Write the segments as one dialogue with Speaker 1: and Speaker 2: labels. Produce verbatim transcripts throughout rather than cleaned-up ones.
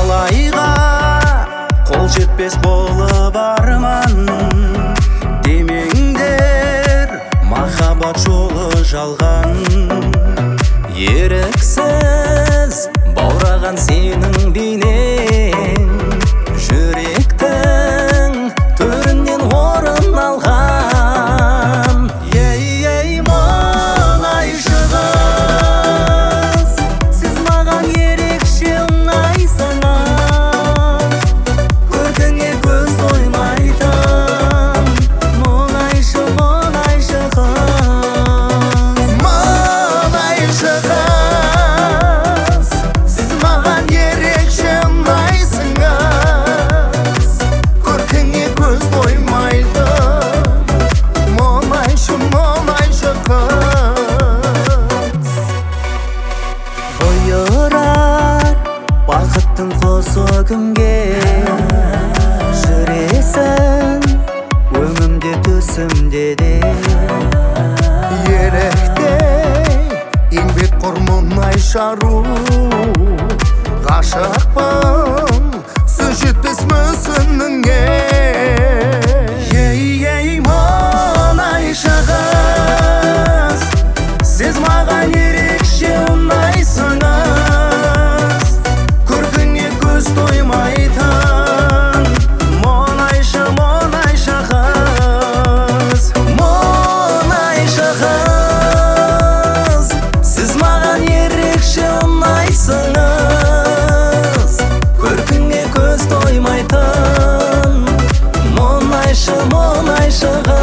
Speaker 1: талайға қол жетпес болып арман демеңдер, махаббат жолы жалған. Еріксіз баураған сенің бейнең жүректің төрінен орын алған. Ей-ей мұңайшы қыз, сіз маған ерекше ұнайсыңыз, көркіңе көз тоймайтын. Мұңайшы, мұңайшы қыз, мұңайшы қыз, сіз маған ерекше ұнайсыңыз, көркіңе көз тоймайтын. Мұңайшы, мұңайшы қыз. Бұйырар бақыттың қосы күнге, жүресің өңімде төсімде де.
Speaker 2: Еректе еңбекқор мұнайшы ару, ғашықпын сөз жетпес мүсініңе.
Speaker 1: Ей-ей мұңайшы қыз, сіз маған ерекше ұнайсыңыз, көркіңе көз тоймайтын. Мұңайшы, мұңайшы қыз, мұңайшы қыз, сіз маған ерекше ұнайсыңыз, көркіңе көз тоймайтын. Мұңайшы, мұңайшы қыз.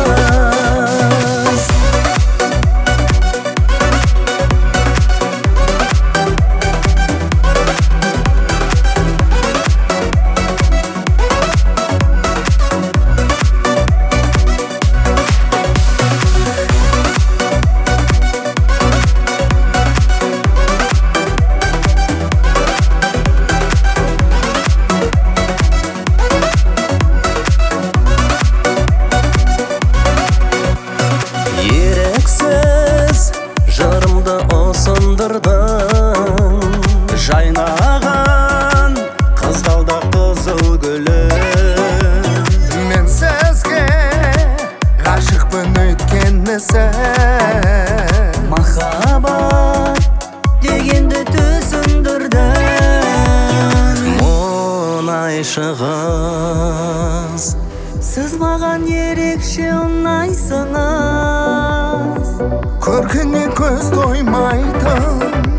Speaker 1: Еріксіз жырымды ұсындырдың, жайнаған қызғалдақ қызыл гүлім.
Speaker 2: Мен сізге ғашықпын өйткені сен
Speaker 1: Махаббат дегенді түсіндірдің. Мұңайшы қыз, сіз маған ерекше ұнайсыңыз,
Speaker 2: көркіңе көз тоймайтын.